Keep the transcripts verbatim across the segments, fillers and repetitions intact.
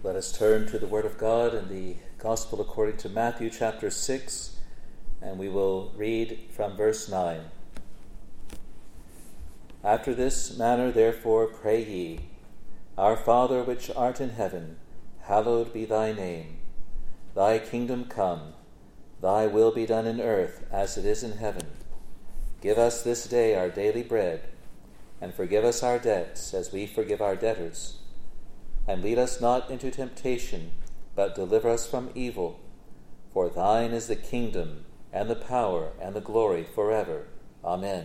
Let us turn to the Word of God in the Gospel according to Matthew chapter six, and we will read from verse nine. After this manner therefore pray ye, Our Father which art in heaven, hallowed be thy name. Thy kingdom come, thy will be done in earth as it is in heaven. Give us this day our daily bread, and forgive us our debts as we forgive our debtors. And lead us not into temptation, but deliver us from evil. For thine is the kingdom, and the power, and the glory forever. Amen.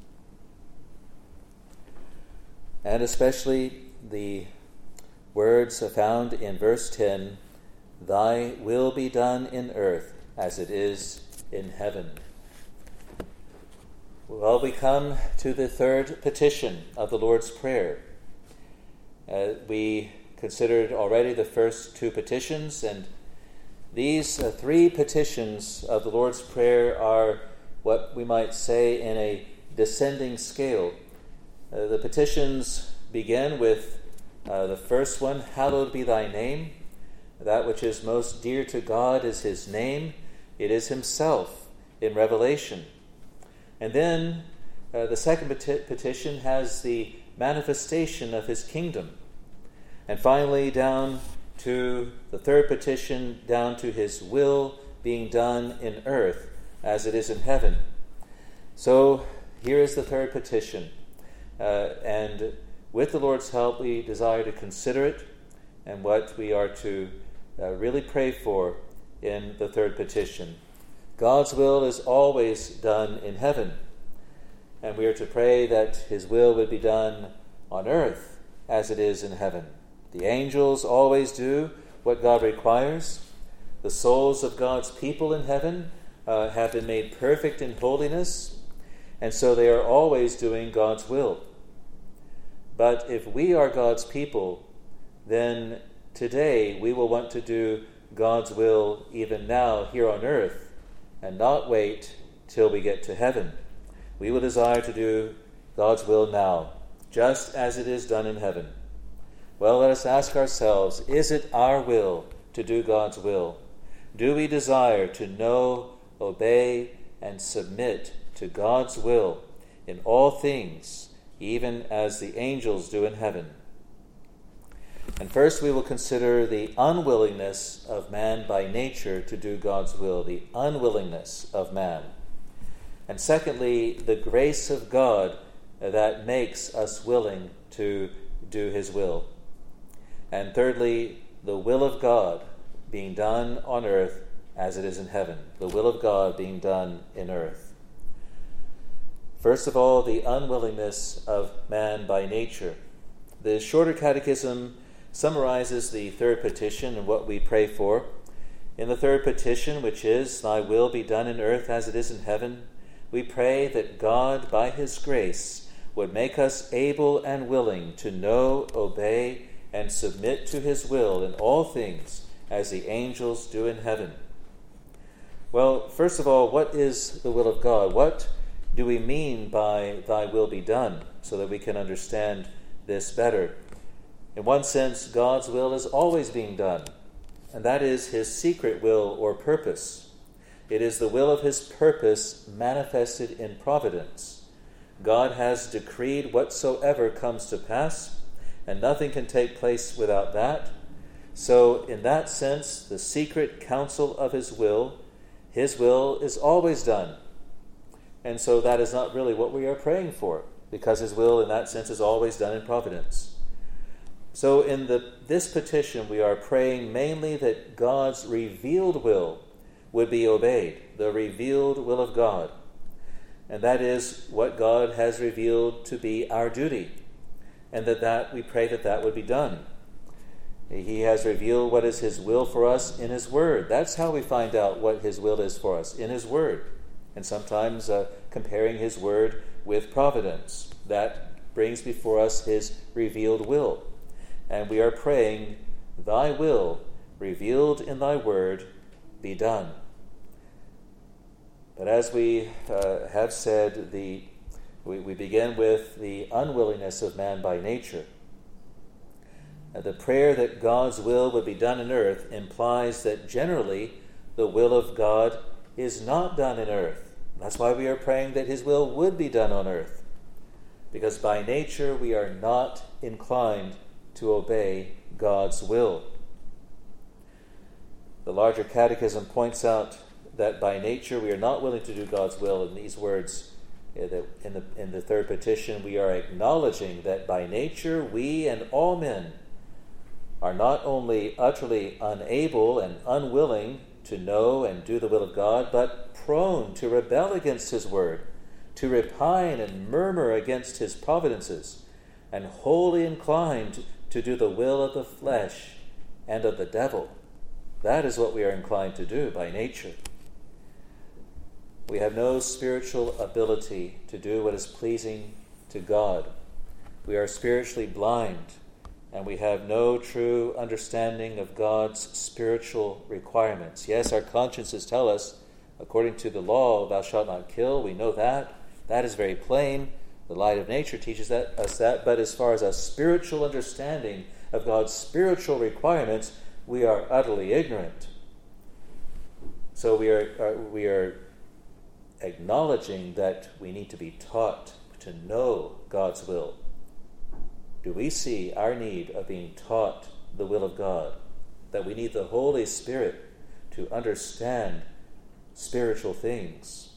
And especially the words found in verse ten, Thy will be done in earth as it is in heaven. Well, we come to the third petition of the Lord's Prayer. Uh, we considered already the first two petitions, and these uh, three petitions of the Lord's Prayer are what we might say in a descending scale. Uh, the petitions begin with uh, the first one, Hallowed be thy name. That which is most dear to God is his name. It is himself in Revelation. And then uh, the second peti- petition has the manifestation of his kingdom. And finally, down to the third petition, down to his will being done in earth as it is in heaven. So here is the third petition. Uh, and with the Lord's help, we desire to consider it and what we are to uh, really pray for in the third petition. God's will is always done in heaven, and we are to pray that his will would be done on earth as it is in heaven. The angels always do what God requires. The souls of God's people in heaven uh, have been made perfect in holiness, and so they are always doing God's will. But if we are God's people, then today we will want to do God's will even now here on earth, and not wait till we get to heaven. We will desire to do God's will now, just as it is done in heaven. Well, let us ask ourselves, is it our will to do God's will? Do we desire to know, obey, and submit to God's will in all things, even as the angels do in heaven? And first we will consider the unwillingness of man by nature to do God's will, the unwillingness of man. And secondly, the grace of God that makes us willing to do his will. And thirdly, the will of God being done on earth as it is in heaven. The will of God being done in earth. First of all, the unwillingness of man by nature. The Shorter Catechism summarizes the third petition and what we pray for. In the third petition, which is, Thy will be done in earth as it is in heaven, we pray that God, by his grace, would make us able and willing to know, obey, and submit to his will in all things as the angels do in heaven. Well, first of all, what is the will of God? What do we mean by thy will be done, so that we can understand this better? In one sense, God's will is always being done, and that is his secret will or purpose. It is the will of his purpose manifested in providence. God has decreed whatsoever comes to pass, and nothing can take place without that. So, in that sense, the secret counsel of his will, his will is always done. And so that is not really what we are praying for, because his will, in that sense, is always done in providence. So in the, this petition, we are praying mainly that God's revealed will would be obeyed, the revealed will of God. And that is what God has revealed to be our duty, and that, that we pray that that would be done. He has revealed what is his will for us in his word. That's how we find out what his will is for us, in his word. And sometimes uh, comparing his word with providence. That brings before us his revealed will. And we are praying, Thy will, revealed in thy word, be done. But as we uh, have said, the we, we begin with the unwillingness of man by nature. Uh, the prayer that God's will would be done in earth implies that generally the will of God is not done in earth. That's why we are praying that his will would be done on earth, because by nature we are not inclined to obey God's will. The larger catechism points out that by nature we are not willing to do God's will in these words. In the, in the third petition, we are acknowledging that by nature we and all men are not only utterly unable and unwilling to know and do the will of God, but prone to rebel against his word, to repine and murmur against his providences, and wholly inclined to do the will of the flesh and of the devil. That is what we are inclined to do by nature. We have no spiritual ability to do what is pleasing to God. We are spiritually blind, and we have no true understanding of God's spiritual requirements. Yes, our consciences tell us, according to the law, thou shalt not kill. We know that. That is very plain. The light of nature teaches that, us that. But as far as a spiritual understanding of God's spiritual requirements, we are utterly ignorant. So we are, are we are acknowledging that we need to be taught to know God's will. Do we see our need of being taught the will of God? That we need the Holy Spirit to understand spiritual things.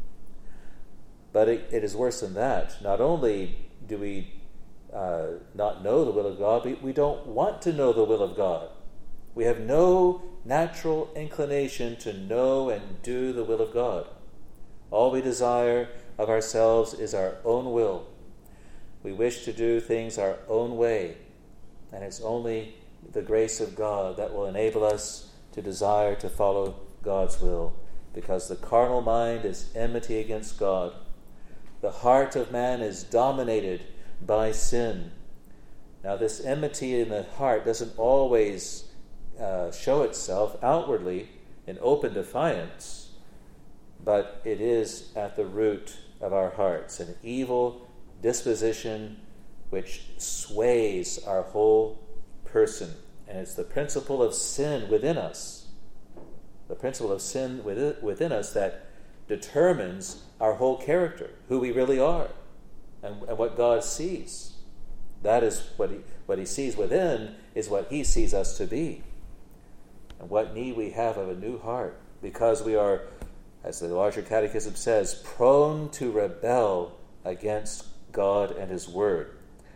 But it, it is worse than that. Not only do we uh, not know the will of God, but we don't want to know the will of God. We have no natural inclination to know and do the will of God. All we desire of ourselves is our own will. We wish to do things our own way, and it's only the grace of God that will enable us to desire to follow God's will, because the carnal mind is enmity against God. The heart of man is dominated by sin. Now, this enmity in the heart doesn't always uh, show itself outwardly in open defiance, but it is at the root of our hearts, an evil disposition which sways our whole person. And it's the principle of sin within us, the principle of sin within us that determines our whole character, who we really are, and, and what God sees. That is what he, what he sees within is what he sees us to be. And what need we have of a new heart, because we are, as the larger catechism says, prone to rebel against God and his word.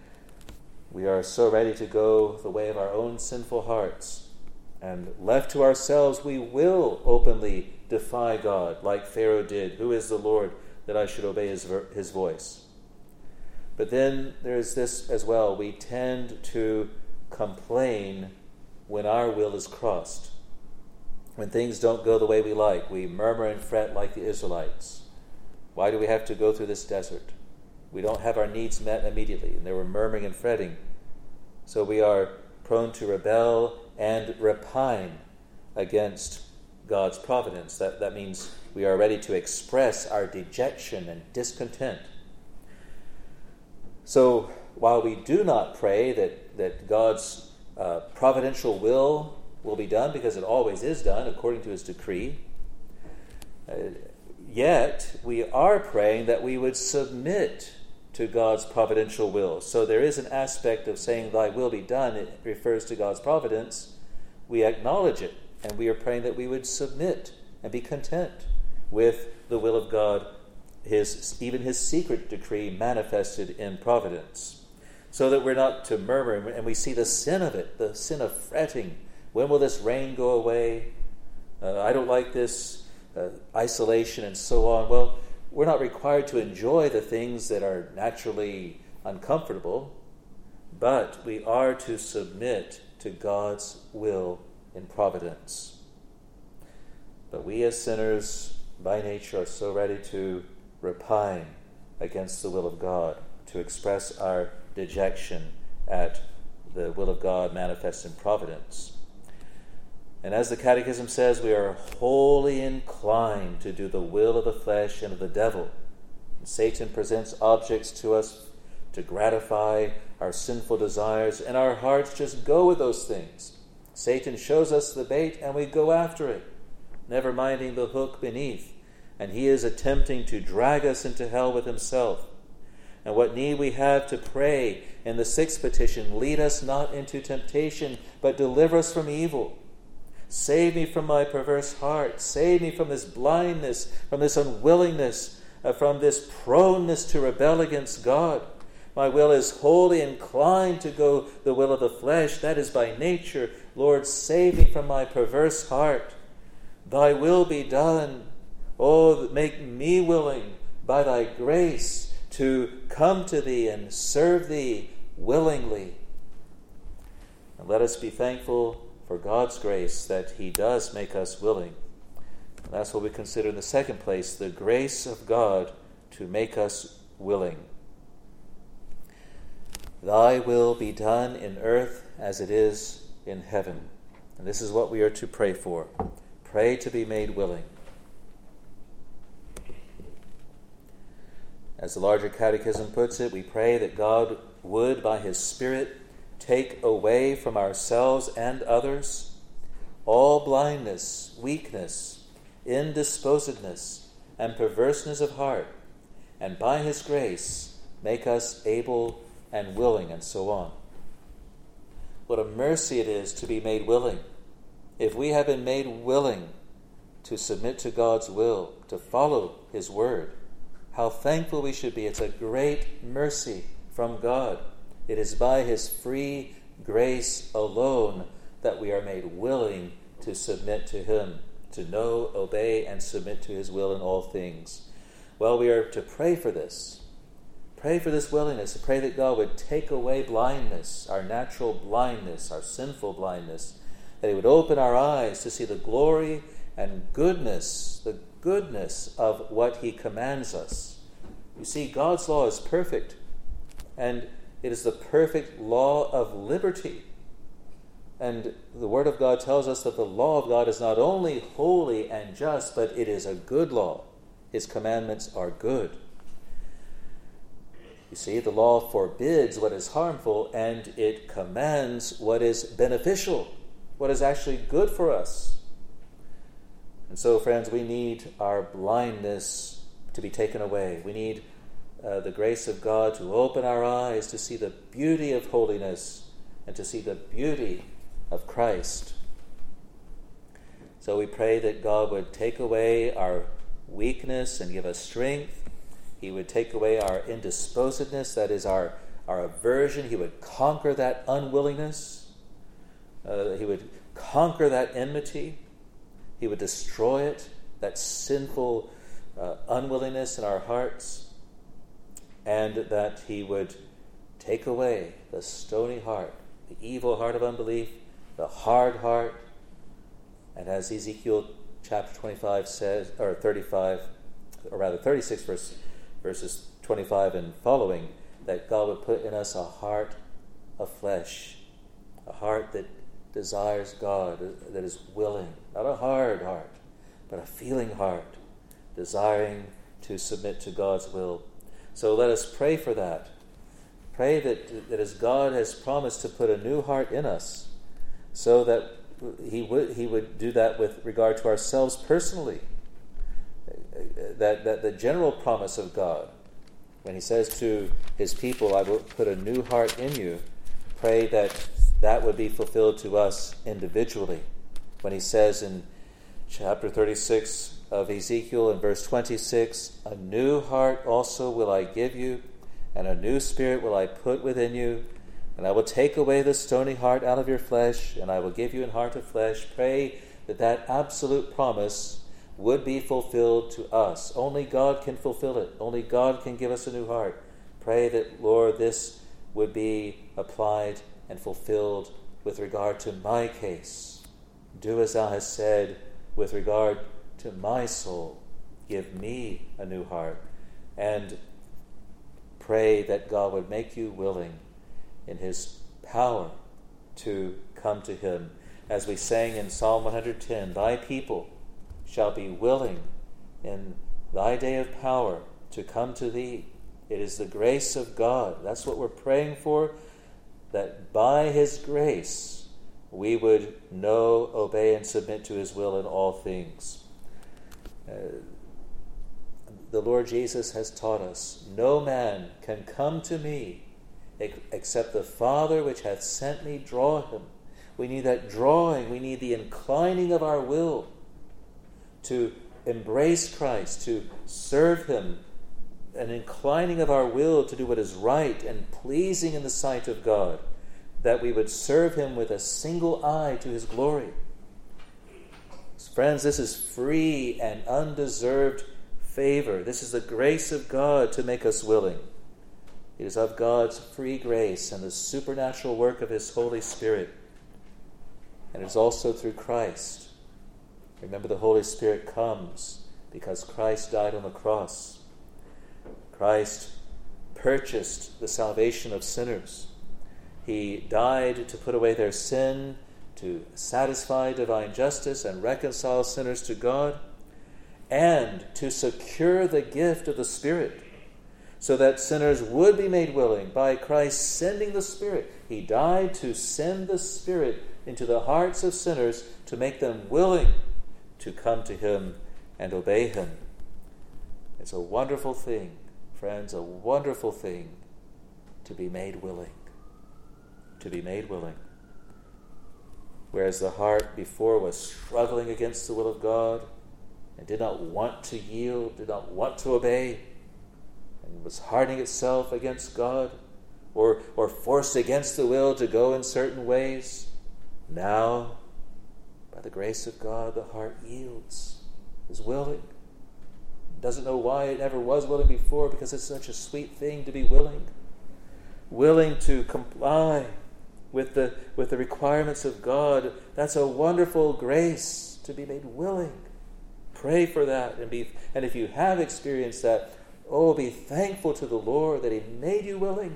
We are so ready to go the way of our own sinful hearts, and left to ourselves we will openly defy God, like Pharaoh did. Who is the Lord that I should obey his, his voice? But then there's this as well. We tend to complain when our will is crossed. When things don't go the way we like, we murmur and fret like the Israelites. Why do we have to go through this desert? We don't have our needs met immediately, and they were murmuring and fretting. So we are prone to rebel and repine against God's providence. That, that means we are ready to express our dejection and discontent. So while we do not pray that, that God's uh, providential will will be done, because it always is done according to his decree, uh, yet we are praying that we would submit to God's providential will. So there is an aspect of saying thy will be done. It refers to God's providence. We acknowledge it, and we are praying that we would submit and be content with the will of God, his even his secret decree manifested in providence, so that we're not to murmur, and we see the sin of it, the sin of fretting. When will this rain go away? Uh, I don't like this uh, isolation and so on. Well, we're not required to enjoy the things that are naturally uncomfortable, but we are to submit to God's will in providence. But we as sinners by nature are so ready to repine against the will of God, to express our dejection at the will of God manifest in providence. And as the Catechism says, we are wholly inclined to do the will of the flesh and of the devil. And Satan presents objects to us to gratify our sinful desires, and our hearts just go with those things. Satan shows us the bait and we go after it, never minding the hook beneath, and he is attempting to drag us into hell with himself. And what need we have to pray in the sixth petition: lead us not into temptation, but deliver us from evil. Save me from my perverse heart. Save me from this blindness, from this unwillingness, uh, from this proneness to rebel against God. My will is wholly inclined to go the will of the flesh. That is by nature. Lord, save me from my perverse heart. Thy will be done. Oh, make me willing by thy grace to come to thee and serve thee willingly. And let us be thankful for God's grace that he does make us willing. And that's what we consider in the second place, the grace of God to make us willing. Thy will be done in earth as it is in heaven. And this is what we are to pray for. Pray to be made willing. As the larger catechism puts it, we pray that God would, by his Spirit, take away from ourselves and others all blindness, weakness, indisposedness, and perverseness of heart, and by his grace make us able and willing, and so on. What a mercy it is to be made willing. If we have been made willing to submit to God's will, to follow his word, how thankful we should be. It's a great mercy from God. It is by his free grace alone that we are made willing to submit to him, to know, obey, and submit to his will in all things. Well, we are to pray for this. Pray for this willingness, to pray that God would take away blindness, our natural blindness, our sinful blindness, that he would open our eyes to see the glory and goodness, the goodness of what he commands us. You see, God's law is perfect, and it is the perfect law of liberty. And the Word of God tells us that the law of God is not only holy and just, but it is a good law. His commandments are good. You see, the law forbids what is harmful, and it commands what is beneficial, what is actually good for us. And so, friends, we need our blindness to be taken away. We need uh, the grace of God to open our eyes to see the beauty of holiness and to see the beauty of Christ. So we pray that God would take away our weakness and give us strength. He would take away our indisposedness, that is our, our aversion. He would conquer that unwillingness. Uh, he would conquer that enmity. He would destroy it, that sinful uh, unwillingness in our hearts, and that he would take away the stony heart, the evil heart of unbelief, the hard heart, and as Ezekiel chapter twenty-five says, or thirty-five, or rather thirty-six verse, verses twenty-five and following, that God would put in us a heart of flesh, a heart that desires God, that is willing, not a hard heart, but a feeling heart, desiring to submit to God's will. So let us pray for that. Pray that, that as God has promised to put a new heart in us, so that he would he would do that with regard to ourselves personally. That, that the general promise of God, when he says to his people, I will put a new heart in you, pray that that would be fulfilled to us individually. When he says in chapter thirty-six of Ezekiel in verse twenty-six, a new heart also will I give you, and a new spirit will I put within you, and I will take away the stony heart out of your flesh, and I will give you an heart of flesh. Pray that that absolute promise would be fulfilled to us. Only God can fulfill it. Only God can give us a new heart. Pray that, Lord, this would be applied and fulfilled with regard to my case. Do as thou hast said with regard to my soul. Give me a new heart. And pray that God would make you willing in his power to come to him. As we sang in Psalm one hundred ten, thy people shall be willing in thy day of power to come to thee, It is the grace of God. That's what we're praying for, that by his grace we would know, obey, and submit to his will in all things. Uh, the Lord Jesus has taught us, no man can come to me except the Father which hath sent me draw him. We need that drawing. We need the inclining of our will to embrace Christ, to serve him, an inclining of our will to do what is right and pleasing in the sight of God, that we would serve him with a single eye to his glory. Friends, this is free and undeserved favor. This is the grace of God to make us willing. It is of God's free grace and the supernatural work of his Holy Spirit. And it is also through Christ. Remember, the Holy Spirit comes because Christ died on the cross. Christ purchased the salvation of sinners. He died to put away their sin, to satisfy divine justice and reconcile sinners to God, and to secure the gift of the Spirit, so that sinners would be made willing by Christ sending the Spirit. He died to send the Spirit into the hearts of sinners to make them willing to come to him and obey him. It's a wonderful thing, friends, a wonderful thing to be made willing. To be made willing. Whereas the heart before was struggling against the will of God and did not want to yield, did not want to obey, and was hardening itself against God, or, or forced against the will to go in certain ways, now, by the grace of God, the heart yields, is willing. Doesn't know why it never was willing before, because it's such a sweet thing to be willing. Willing to comply with the with the requirements of God. That's a wonderful grace, to be made willing. Pray for that, and be and if you have experienced that, oh, be thankful to the Lord that he made you willing.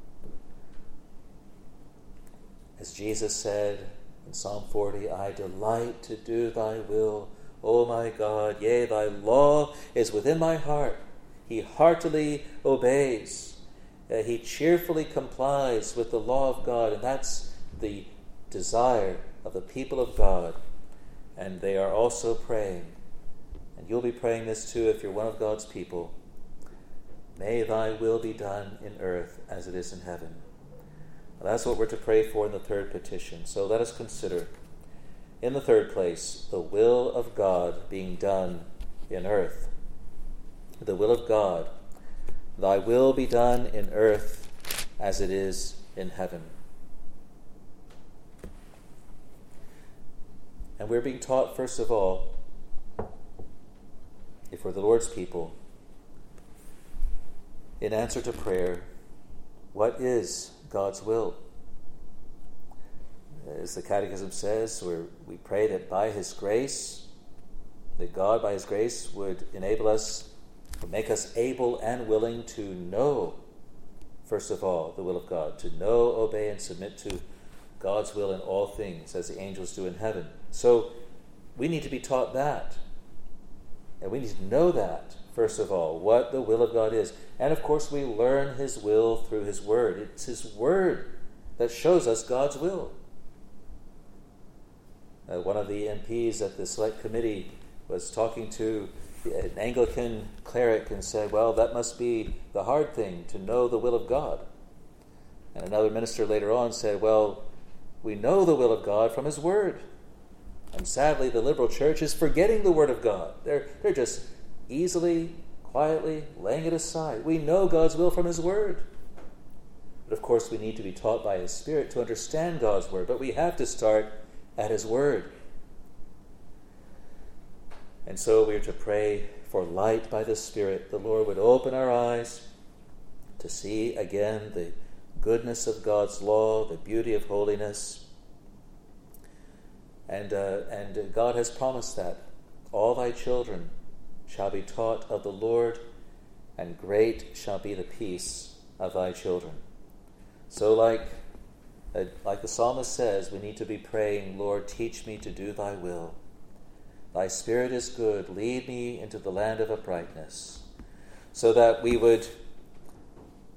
As Jesus said in Psalm forty, I delight to do thy will, O my God, yea, thy law is within my heart. He heartily obeys. Uh, he cheerfully complies with the law of God, and that's the desire of the people of God. And they are also praying, and you'll be praying this too if you're one of God's people. May thy will be done in earth as it is in heaven. Well, that's what we're to pray for in the third petition. So let us consider, in the third place, the will of God being done in earth. The will of God. Thy will be done in earth as it is in heaven. And we're being taught, first of all, if we're the Lord's people, in answer to prayer, what is God's will? As the Catechism says, where we pray that by his grace, that God by his grace would enable us, would make us able and willing to know, first of all, the will of God, to know, obey, and submit to God's will in all things, as the angels do in heaven. So we need to be taught that. And we need to know that, first of all, what the will of God is. And of course, we learn his will through his word. It's his word that shows us God's will. Uh, one of the M Ps at the Select Committee was talking to an Anglican cleric and said, well, that must be the hard thing, to know the will of God. And another minister later on said, well, we know the will of God from his word. And sadly, the liberal church is forgetting the word of God. They're, they're just easily, quietly laying it aside. We know God's will from his word. But of course, we need to be taught by his Spirit to understand God's word. But we have to start at his word. And so we are to pray for light by the Spirit. The Lord would open our eyes to see again the goodness of God's law, the beauty of holiness. And, uh, and God has promised that all thy children shall be taught of the Lord, and great shall be the peace of thy children. So like, uh, like the psalmist says, we need to be praying, Lord, teach me to do thy will. Thy Spirit is good. Lead me into the land of uprightness. So that we would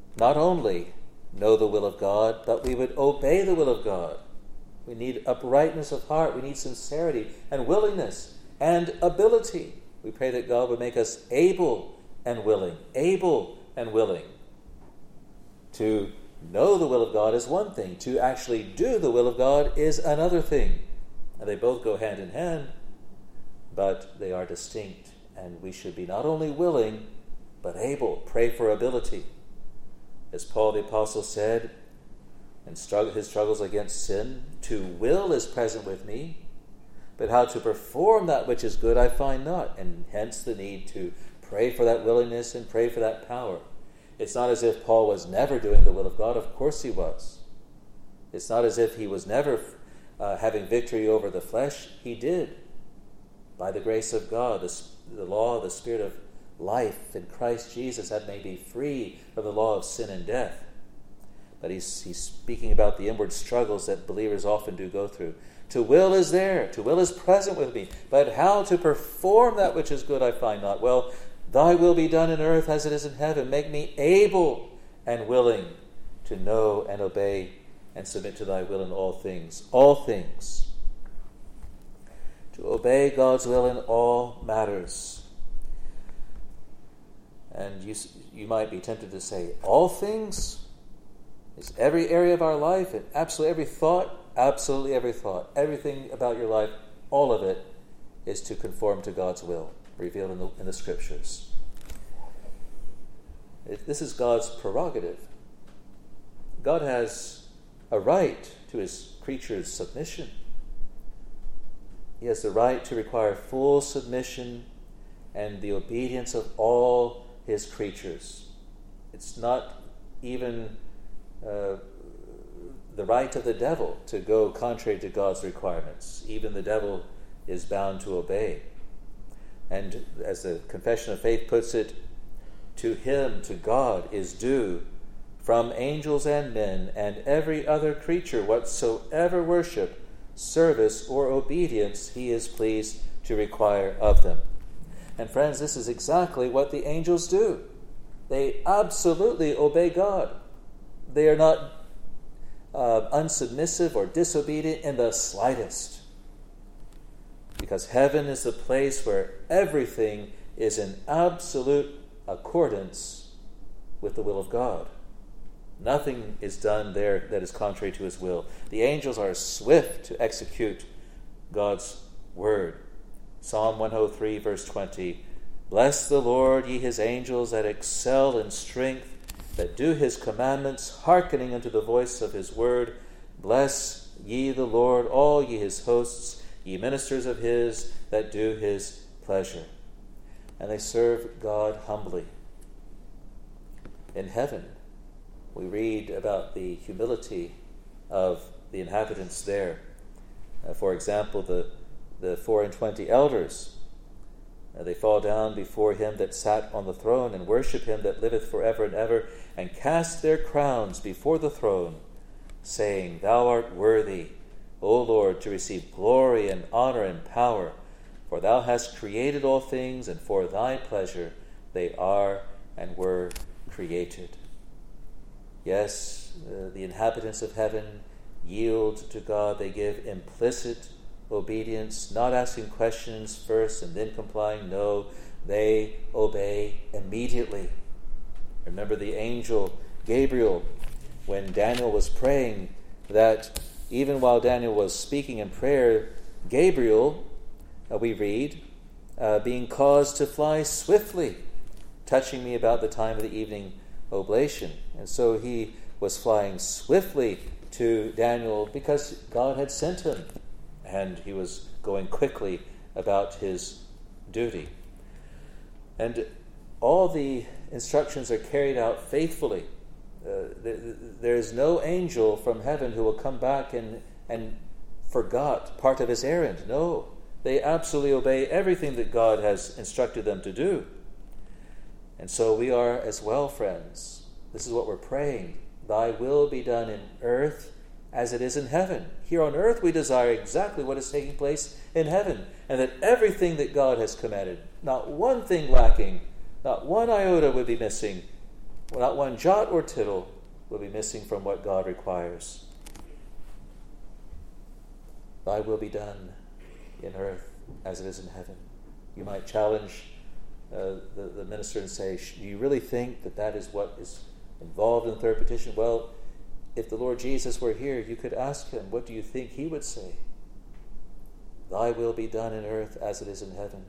not only know the will of God, but we would obey the will of God. We need uprightness of heart. We need sincerity and willingness and ability. We pray that God would make us able and willing, able and willing. To know the will of God is one thing. To actually do the will of God is another thing. And they both go hand in hand, but they are distinct. And we should be not only willing, but able. Pray for ability. As Paul the Apostle said in struggle, his struggles against sin, to will is present with me, but how to perform that which is good I find not. And hence the need to pray for that willingness and pray for that power. It's not as if Paul was never doing the will of God. Of course he was. It's not as if he was never uh, having victory over the flesh. He did. By the grace of God, the, the law, the Spirit of life in Christ Jesus had made me free from the law of sin and death. But he's, he's speaking about the inward struggles that believers often do go through. To will is there. To will is present with me. But how to perform that which is good I find not. Well, thy will be done in earth as it is in heaven. Make me able and willing to know and obey and submit to thy will in all things. All things. To obey God's will in all matters. And you, you might be tempted to say, all things? Is every area of our life and absolutely every thought? Absolutely every thought. Everything about your life, all of it, is to conform to God's will, revealed in the, in the Scriptures. It, this is God's prerogative. God has a right to his creatures' submission. He has the right to require full submission and the obedience of all his creatures. It's not even uh, the right of the devil to go contrary to God's requirements. Even the devil is bound to obey. And as the Confession of Faith puts it, to him, to God, is due from angels and men and every other creature whatsoever worship, service, or obedience he is pleased to require of them. And friends, this is exactly what the angels do. They absolutely obey God. They are not uh, unsubmissive or disobedient in the slightest. Because heaven is the place where everything is in absolute accordance with the will of God. Nothing is done there that is contrary to his will. The angels are swift to execute God's word. Psalm one oh three, verse twenty, bless the Lord, ye his angels that excel in strength, that do his commandments, hearkening unto the voice of his word. Bless ye the Lord, all ye his hosts, ye ministers of his, that do his pleasure. And they serve God humbly. In heaven, we read about the humility of the inhabitants there. Uh, for example, the, the four and twenty elders, uh, they fall down before him that sat on the throne and worship him that liveth forever and ever, and cast their crowns before the throne, saying, Thou art worthy, O Lord, to receive glory and honor and power, for thou hast created all things, and for thy pleasure they are and were created. Yes, uh, the inhabitants of heaven yield to God. They give implicit obedience, not asking questions first and then complying. No, they obey immediately. Remember the angel Gabriel, when Daniel was praying, that even while Daniel was speaking in prayer, Gabriel, uh, we read, uh, being caused to fly swiftly, touching me about the time of the evening oblation. And so he was flying swiftly to Daniel because God had sent him, and he was going quickly about his duty. And all the instructions are carried out faithfully. Uh, there, there is no angel from heaven who will come back and, and forgot part of his errand. No, they absolutely obey everything that God has instructed them to do. And so we are as well, friends. This is what we're praying. Thy will be done in earth as it is in heaven. Here on earth we desire exactly what is taking place in heaven, and that everything that God has commanded, not one thing lacking, not one iota would be missing, not one jot or tittle will be missing from what God requires. Thy will be done in earth as it is in heaven. You might challenge uh, the, the minister and say, do you really think that that is what is involved in the third petition? Well, if the Lord Jesus were here, you could ask him, what do you think he would say? Thy will be done in earth as it is in heaven.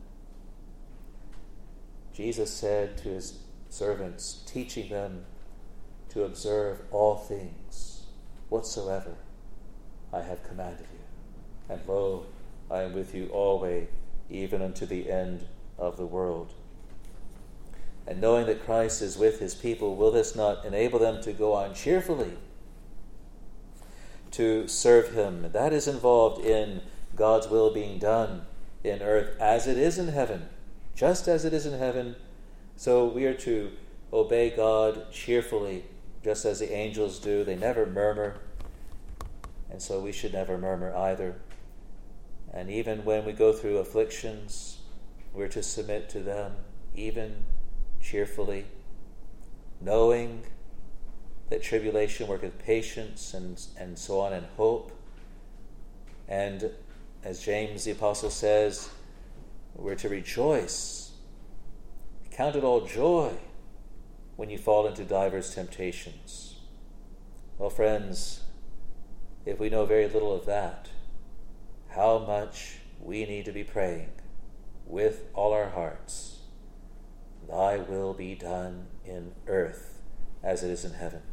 Jesus said to his servants, teaching them to observe all things whatsoever I have commanded you. And lo, I am with you always, even unto the end of the world. And knowing that Christ is with his people, will this not enable them to go on cheerfully to serve him? That is involved in God's will being done in earth as it is in heaven. Just as it is in heaven, so we are to obey God cheerfully, just as the angels do. They never murmur, and so we should never murmur either. And even when we go through afflictions, we're to submit to them, even cheerfully, knowing that tribulation worketh patience, and, and so on, and hope. And as James the Apostle says, we're to rejoice. Count it all joy when you fall into divers temptations. Well, friends, if we know very little of that, how much we need to be praying with all our hearts, thy will be done in earth as it is in heaven.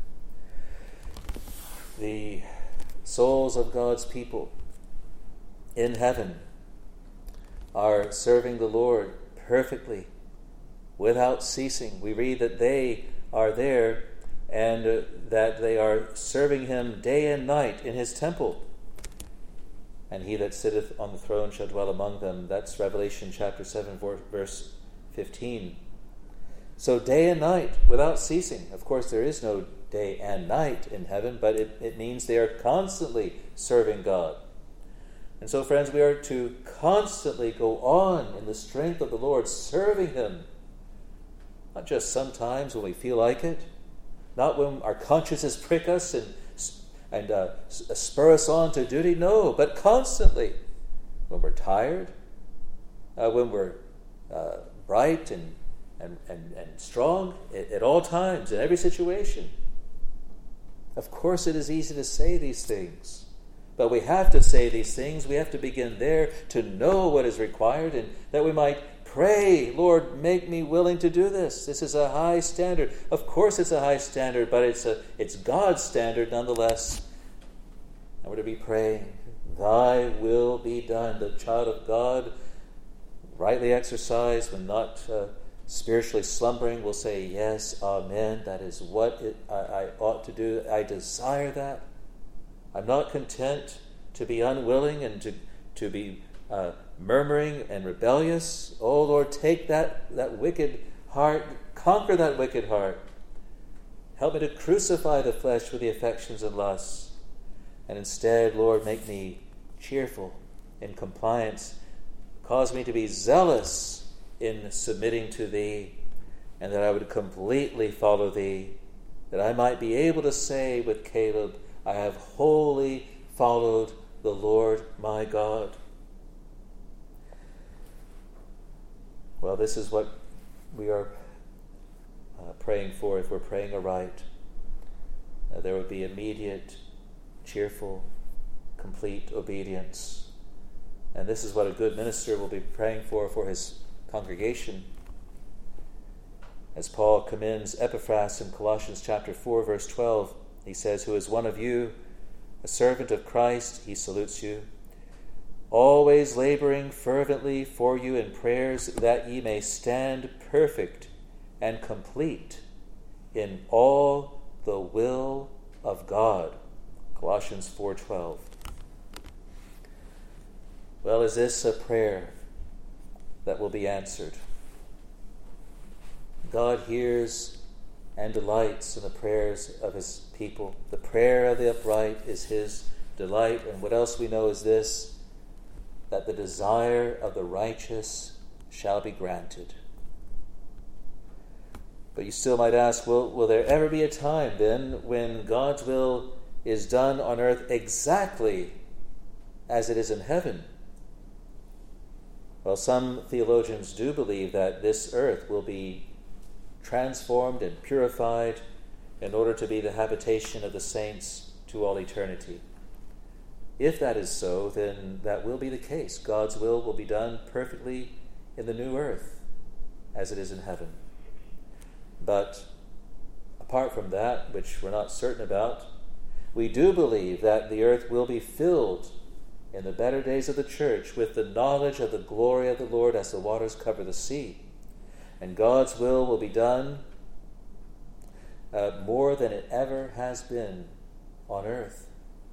The souls of God's people in heaven are serving the Lord perfectly, without ceasing. We read that they are there and uh, that they are serving him day and night in his temple. And he that sitteth on the throne shall dwell among them. That's Revelation chapter seven, verse fifteen. So day and night, without ceasing. Of course, there is no day and night in heaven, but it, it means they are constantly serving God. And so, friends, we are to constantly go on in the strength of the Lord, serving him. Not just sometimes when we feel like it, not when our consciences prick us and, and uh, spur us on to duty, no, but constantly. When we're tired, uh, when we're uh, bright and, and, and, and strong, at, at all times, in every situation. Of course, it is easy to say these things. But we have to say these things. We have to begin there to know what is required, and that we might pray, Lord, make me willing to do this. This is a high standard. Of course it's a high standard, but it's a it's God's standard nonetheless. And we're to be praying, thy will be done. The child of God, rightly exercised, when not uh, spiritually slumbering, will say, yes, amen. That is what it, I, I ought to do. I desire that. I'm not content to be unwilling and to, to be uh, murmuring and rebellious. Oh, Lord, take that, that wicked heart, conquer that wicked heart. Help me to crucify the flesh with the affections and lusts. And instead, Lord, make me cheerful in compliance. Cause me to be zealous in submitting to Thee, and that I would completely follow Thee, that I might be able to say with Caleb, I have wholly followed the Lord my God. Well, this is what we are uh, praying for if we're praying aright. Uh, there would be immediate, cheerful, complete obedience. And this is what a good minister will be praying for for his congregation. As Paul commends Epaphras in Colossians chapter four, verse twelve, he says, who is one of you, a servant of Christ, he salutes you, always laboring fervently for you in prayers, that ye may stand perfect and complete in all the will of God. Colossians four twelve. Well, is this a prayer that will be answered? God hears and delights in the prayers of his people. The prayer of the upright is his delight. And what else we know is this, that the desire of the righteous shall be granted. But you still might ask, will, will there ever be a time then when God's will is done on earth exactly as it is in heaven? Well, some theologians do believe that this earth will be transformed and purified in order to be the habitation of the saints to all eternity. If that is so, then that will be the case. God's will will be done perfectly in the new earth as it is in heaven. But apart from that, which we're not certain about, we do believe that the earth will be filled in the better days of the church with the knowledge of the glory of the Lord as the waters cover the sea. And God's will will be done uh, more than it ever has been on earth.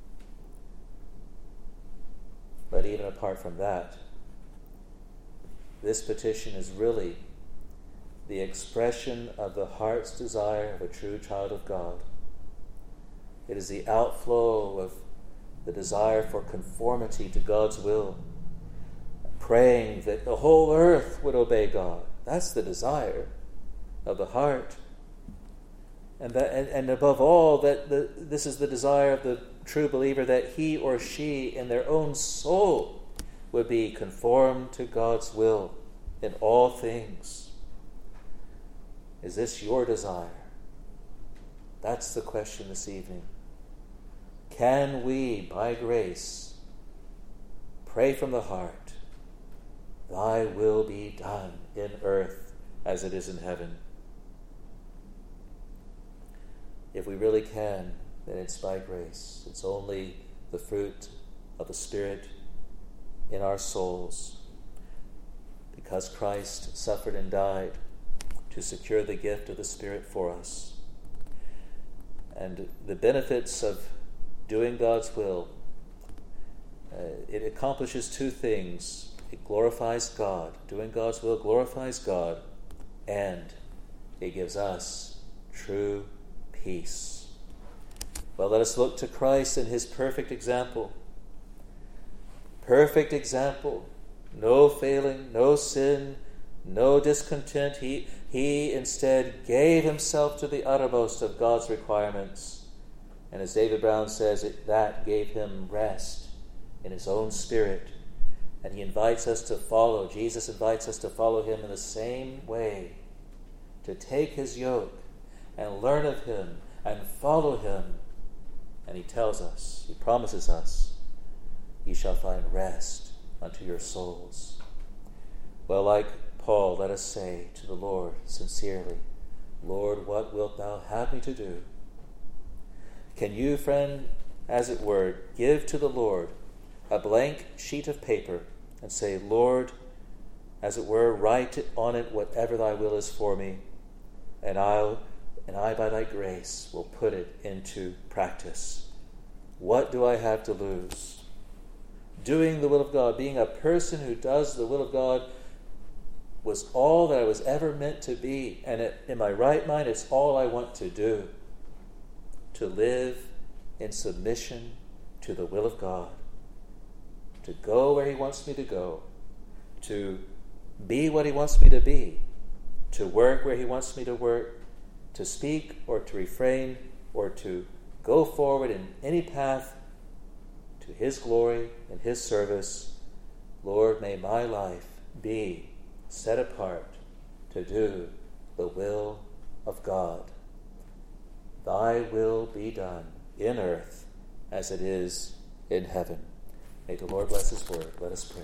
But even apart from that, this petition is really the expression of the heart's desire of a true child of God. It is the outflow of the desire for conformity to God's will, praying that the whole earth would obey God. That's the desire of the heart. And that, and, and above all, that the, this is the desire of the true believer, that he or she in their own soul would be conformed to God's will in all things. Is this your desire? That's the question this evening. Can we, by grace, pray from the heart, Thy will be done in earth as it is in heaven? If we really can, then it's by grace. It's only the fruit of the Spirit in our souls, because Christ suffered and died to secure the gift of the Spirit for us. And the benefits of doing God's will, uh, it accomplishes two things. It glorifies God. Doing God's will glorifies God, and it gives us true peace. Well, let us look to Christ and his perfect example. Perfect example. No failing, no sin, no discontent. He, he instead gave himself to the uttermost of God's requirements. And as David Brown says, it, that gave him rest in his own spirit. And he invites us to follow. Jesus invites us to follow him in the same way, to take his yoke and learn of him and follow him. And he tells us, he promises us, ye shall find rest unto your souls. Well, like Paul, let us say to the Lord sincerely, Lord, what wilt thou have me to do? Can you, friend, as it were, give to the Lord a blank sheet of paper and say, Lord, as it were, write on it whatever thy will is for me, and I'll and I by thy grace will put it into practice. What do I have to lose? Doing the will of God, being a person who does the will of God, was all that I was ever meant to be. And it, in my right mind, it's all I want to do. To live in submission to the will of God. To go where he wants me to go. To be what he wants me to be. To work where he wants me to work. To speak or to refrain or to go forward in any path to his glory and his service. Lord, may my life be set apart to do the will of God. Thy will be done in earth as it is in heaven. May the Lord bless his word. Let us pray.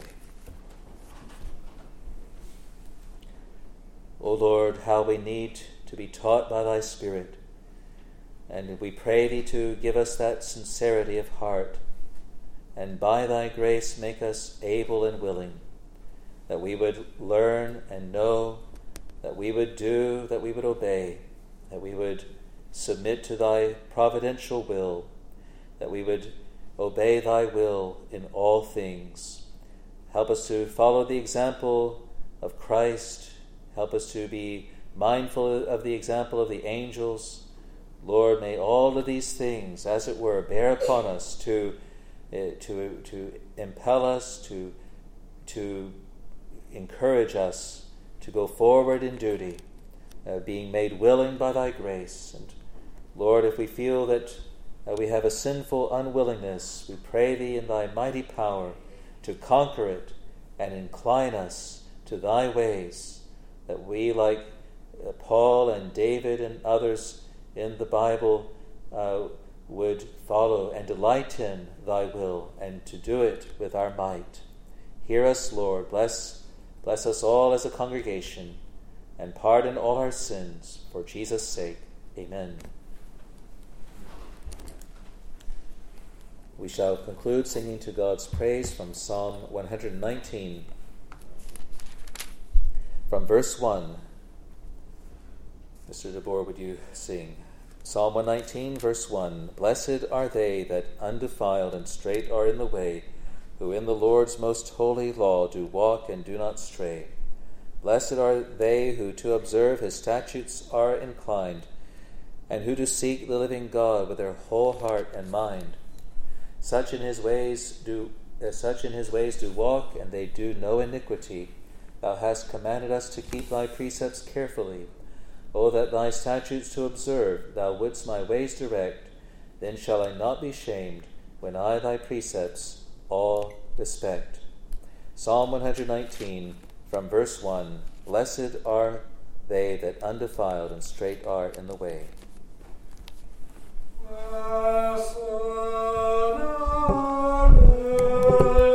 O Lord, how we need to be taught by thy Spirit. And we pray thee to give us that sincerity of heart, and by thy grace make us able and willing, that we would learn and know, that we would do, that we would obey, that we would submit to thy providential will, that we would obey thy will in all things. Help us to follow the example of Christ. Help us to be mindful of the example of the angels. Lord, may all of these things, as it were, bear upon us to, uh, to, to impel us, to, to encourage us to go forward in duty, uh, being made willing by thy grace. And Lord, if we feel that uh, we have a sinful unwillingness, we pray thee in thy mighty power to conquer it and incline us to thy ways, that we, like uh, Paul and David and others in the Bible, uh, would follow and delight in thy will and to do it with our might. Hear us, Lord. Bless, bless us all as a congregation, and pardon all our sins for Jesus' sake. Amen. We shall conclude singing to God's praise from Psalm one hundred nineteen. From verse one, Mister DeBoer, would you sing? Psalm one nineteen, verse one. Blessed are they that undefiled and straight are in the way, who in the Lord's most holy law do walk and do not stray. Blessed are they who to observe his statutes are inclined, and who do seek the living God with their whole heart and mind. Such in his ways do uh, such in his ways do walk, and they do no iniquity. Thou hast commanded us to keep thy precepts carefully. O that thy statutes to observe, thou wouldst my ways direct, then shall I not be shamed, when I thy precepts all respect. Psalm one hundred nineteen, from verse one. Blessed are they that undefiled and straight are in the way. Blessed are they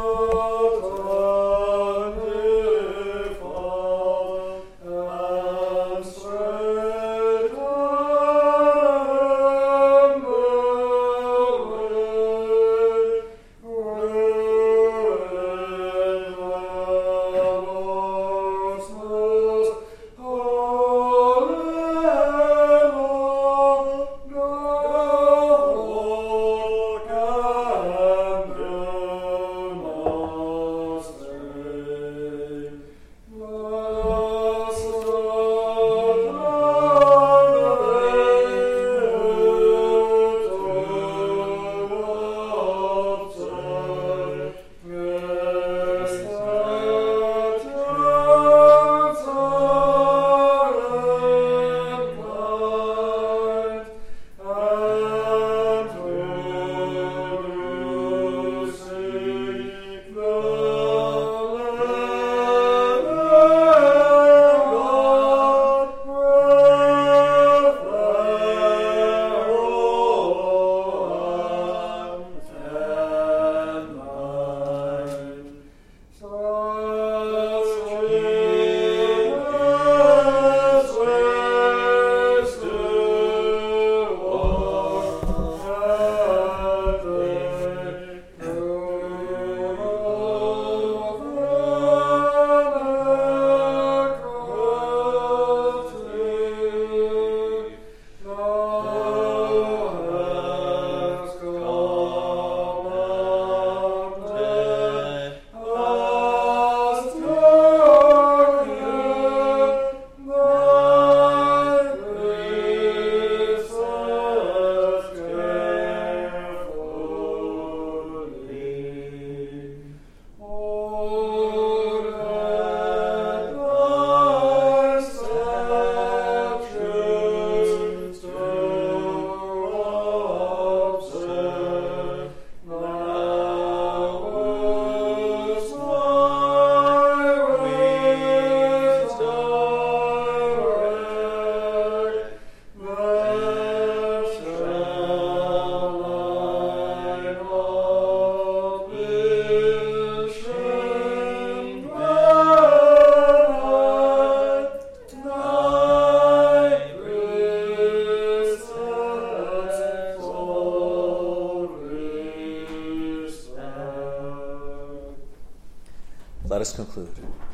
Let us conclude.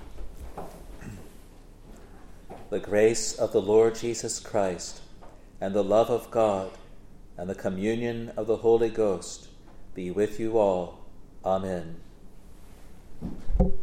The grace of the Lord Jesus Christ, and the love of God, and the communion of the Holy Ghost be with you all. Amen.